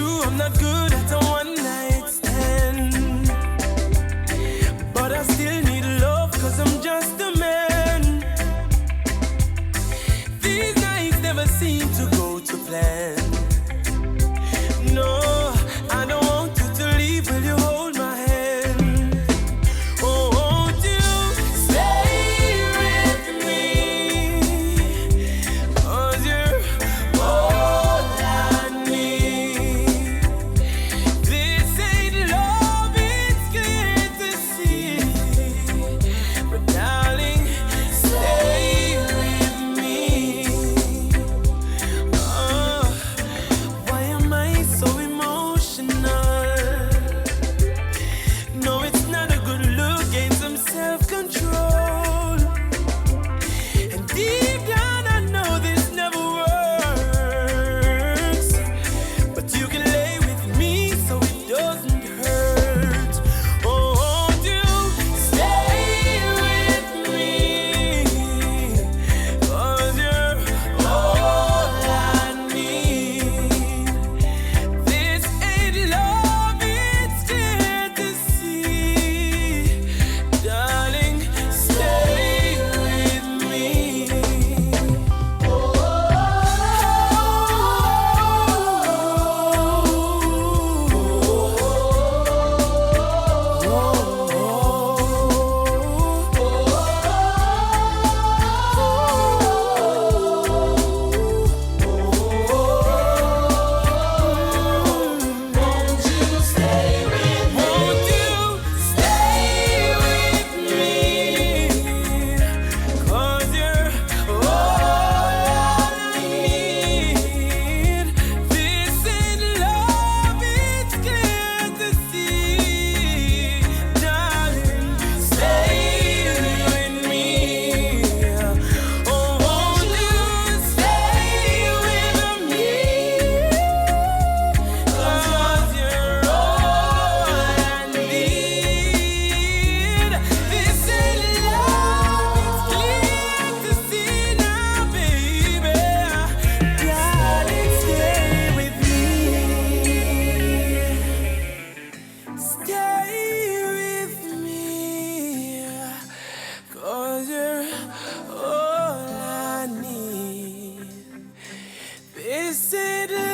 true, I'm not good at a one night stand, but I still need love, cause I'm just a man. These nights never seem to go to plan. No, I don't want you to leave. Will you hold my hand? Oh, won't you stay with me? 'Cause you're all I need. This ain't love, it's clear to see. But darling, stay with me. Oh, why am I so emotional? No, it's not a good look, gain some self-control. And deep down I know this never works, but you can lay with me so it doesn't hurt. Oh, won't you stay with me? 'Cause you're all I need. This ain't love, it's clear to see. Darling, stay with me. Won't you stay with me? Won't you stay with me? 'Cause you're all I need. This ain't love, it's clear to see. Darling, stay with me. Oh, won't you stay with me? 'Cause you're all I need. This ain't love, it's clear to see now, baby. Darling, stay with me. Stay with me. 'Cause you're all I need. This ain't